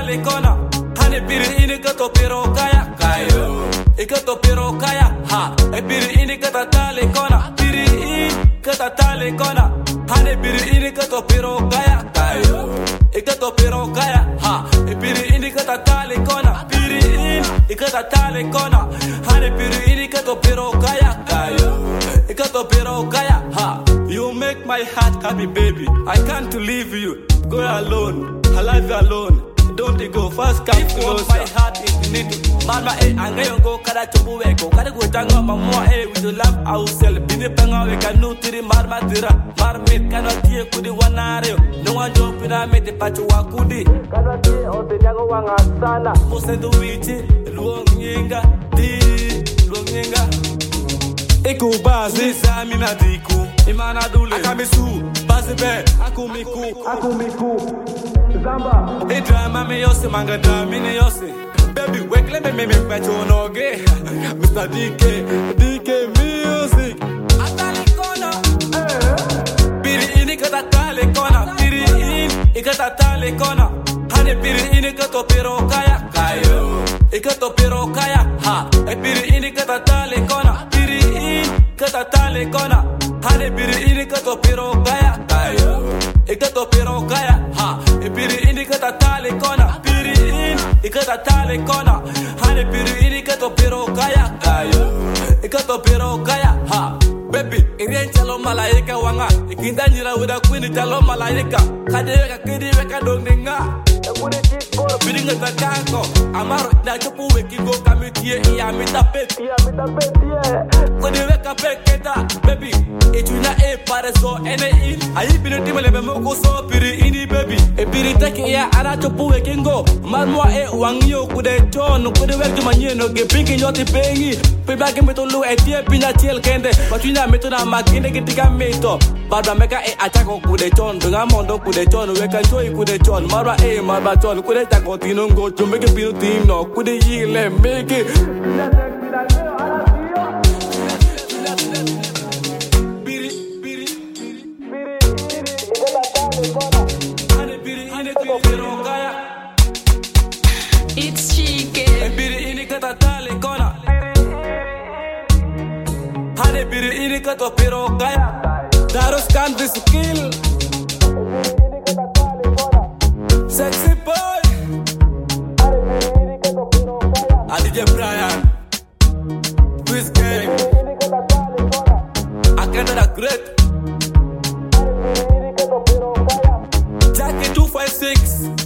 tale kona. Hane biri ini kato pero kaya kayo. Ikato pero kaya ha. E biri ini kata tale kona. Biri ini kata tale kona. Hane biri ini kato pero kaya kayo. Ikato pero kaya ha. E biri ini kata tale kona. Biri ini ikata tale kona. Hane biri ini kato pero kaya kayo. Ikato pero kaya ha. You make my heart happy, baby. I can't leave you. Go alone. I love you alone. Don't go fast, come close. My heart is needed. Mama, I'm go kada chubu weko. Kada go tanga mama, we do love ourselves. Bini panga we can no tiri marma tira. Marmit cannot hear kudi wanario. No one jump in a mete pachu wakudi. Cannot hear on the nyago wanga sana. Posendo wichi, luong nyinga, luong nyinga. Eko bazi sami na diku. Imana dule akamisu bazi be akumiku Zamba e drama me yose manga drama me yose baby wekle me pacho noge Mr. DK music atale kona biri ini kata tale kona biri ini ikata tale kona hane biri ini kato pero kaya kayo ikato pero kaya ha e biri ini kata tale kona biri ini kata tale kona hane biri ini kato pero kaya kayo ikato pero kaya ha e biri ini kata tale kona biri ini ikata tale kona hane biri ini kato pero kaya kayo ikato pero kaya ha baby irian chalo malaika wanga ikinda nyira wida kwini chalo malaika kadeweka kidiweka dongninga Biringa takanko amaro na chopu wekingo kamitie iya mitapeti Kodi weka peketa baby etuna e pareso ene in ayi bini timele be moko so piri ini baby e piri teki iya ara chopu wekingo marmwa e wangyo kude ton kodi weka manyeno ge pinki yoti pengi piba ke metolu etie pinya tiel kende batuna metona maginde kitika meto barba meka e atako kude ton dunga mondo kude ton weka choi kude ton marwa e marba ton kude takotino ngo to make pino team no kude yile make it It's chicken. Biri ini kata tale kona. Hane biri ini kata pero kaya. Daros country skill. Sexy boy. DJ Brian. Twist gang. Akenda great. Jackie 256.